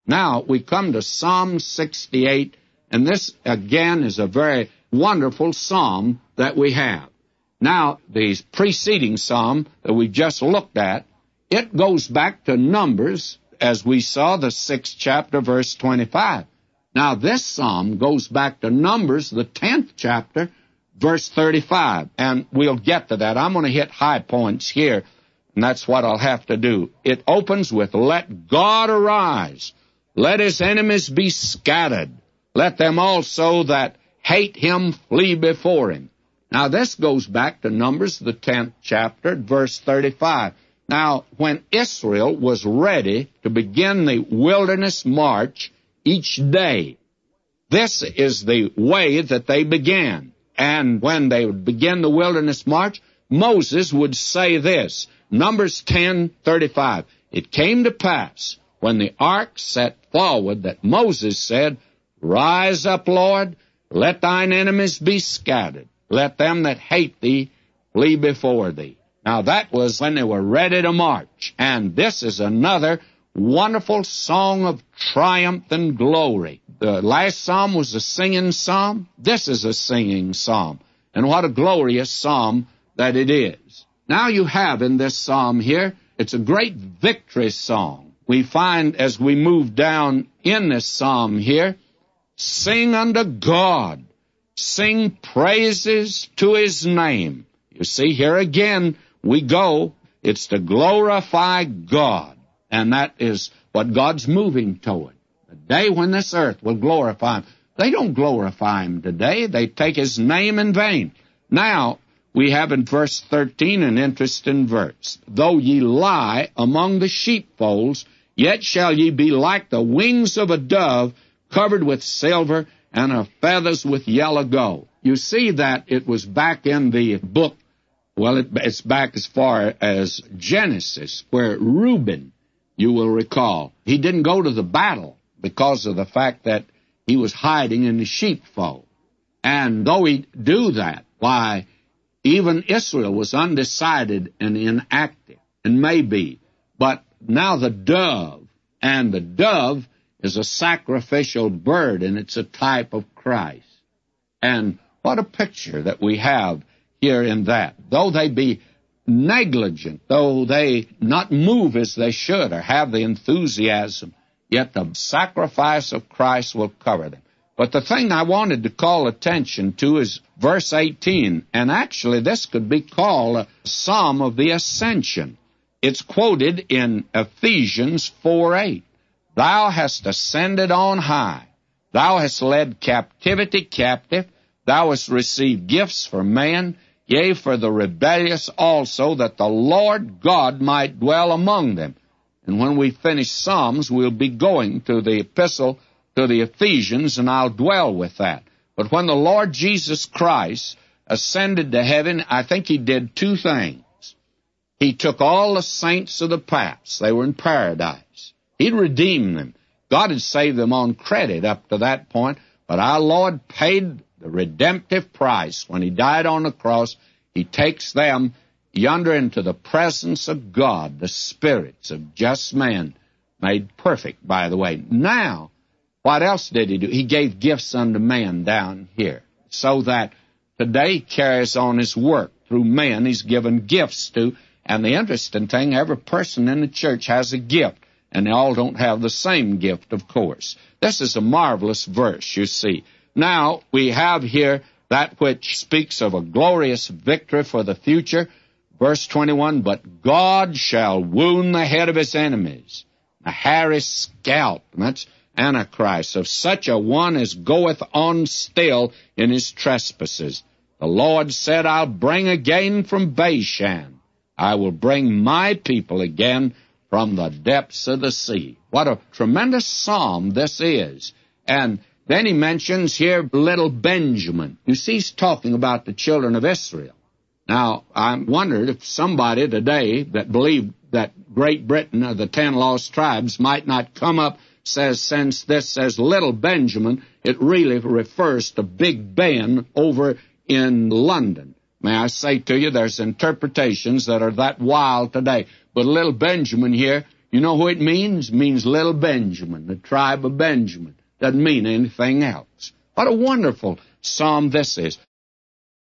Now, we come to Psalm 68, and this, again, is a very wonderful psalm that we have. Now, the preceding psalm that we just looked at, it goes back to Numbers, as we saw, the 6th chapter, verse 25. Now, this psalm goes back to Numbers, the 10th chapter, verse 35, and we'll get to that. I'm going to hit high points here, and that's what I'll have to do. It opens with, "Let God arise. Let his enemies be scattered. Let them also that hate him flee before him." Now, this goes back to Numbers, the 10th chapter, verse 35. Now, when Israel was ready to begin the wilderness march each day, this is the way that they began. And when they would begin the wilderness march, Moses would say this, Numbers 10:35, "It came to pass, when the ark set forward, that Moses said, Rise up, Lord, let thine enemies be scattered. Let them that hate thee flee before thee." Now, that was when they were ready to march. And this is another wonderful song of triumph and glory. The last psalm was a singing psalm. This is a singing psalm. And what a glorious psalm that it is. Now you have in this psalm here, it's a great victory song. We find as we move down in this psalm here, "Sing unto God, sing praises to his name." You see, here again we go. It's to glorify God. And that is what God's moving toward. The day when this earth will glorify him. They don't glorify him today. They take his name in vain. Now, we have in verse 13 an interesting verse. "Though ye lie among the sheepfolds, yet shall ye be like the wings of a dove, covered with silver, and her feathers with yellow gold." You see that it was back in the book, well, it's back as far as Genesis, where Reuben, you will recall, he didn't go to the battle because of the fact that he was hiding in the sheepfold. And though he do that, why, even Israel was undecided and inactive, and may be. But now the dove, and the dove is a sacrificial bird, and it's a type of Christ. And what a picture that we have here in that. Though they be negligent, though they not move as they should or have the enthusiasm, yet the sacrifice of Christ will cover them. But the thing I wanted to call attention to is verse 18, and actually this could be called a Psalm of the Ascension. It's quoted in Ephesians 4:8. "Thou hast ascended on high. Thou hast led captivity captive. Thou hast received gifts for man, yea, for the rebellious also, that the Lord God might dwell among them." And when we finish Psalms, we'll be going to the epistle to the Ephesians, and I'll dwell with that. But when the Lord Jesus Christ ascended to heaven, I think he did two things. He took all the saints of the past. They were in paradise. He'd redeemed them. God had saved them on credit up to that point, but our Lord paid the redemptive price. When he died on the cross, he takes them yonder into the presence of God, the spirits of just men, made perfect, by the way. Now, what else did he do? He gave gifts unto man down here, so that today he carries on his work through men he's given gifts to. And the interesting thing, every person in the church has a gift, and they all don't have the same gift, of course. This is a marvelous verse, you see. Now, we have here that which speaks of a glorious victory for the future. Verse 21, "But God shall wound the head of his enemies, the hairy scalp," and that's Antichrist, "of such a one as goeth on still in his trespasses. The Lord said, I'll bring again from Bashan. I will bring my people again from the depths of the sea." What a tremendous psalm this is. And then he mentions here little Benjamin. You see, he's talking about the children of Israel. Now, I wondered if somebody today that believed that Great Britain or the 10 lost tribes might not come up, says, since this says little Benjamin, it really refers to Big Ben over in London. May I say to you, there's interpretations that are that wild today. But little Benjamin here You know who it means? It means little Benjamin, the tribe of Benjamin. Doesn't mean anything else. What a wonderful psalm this is.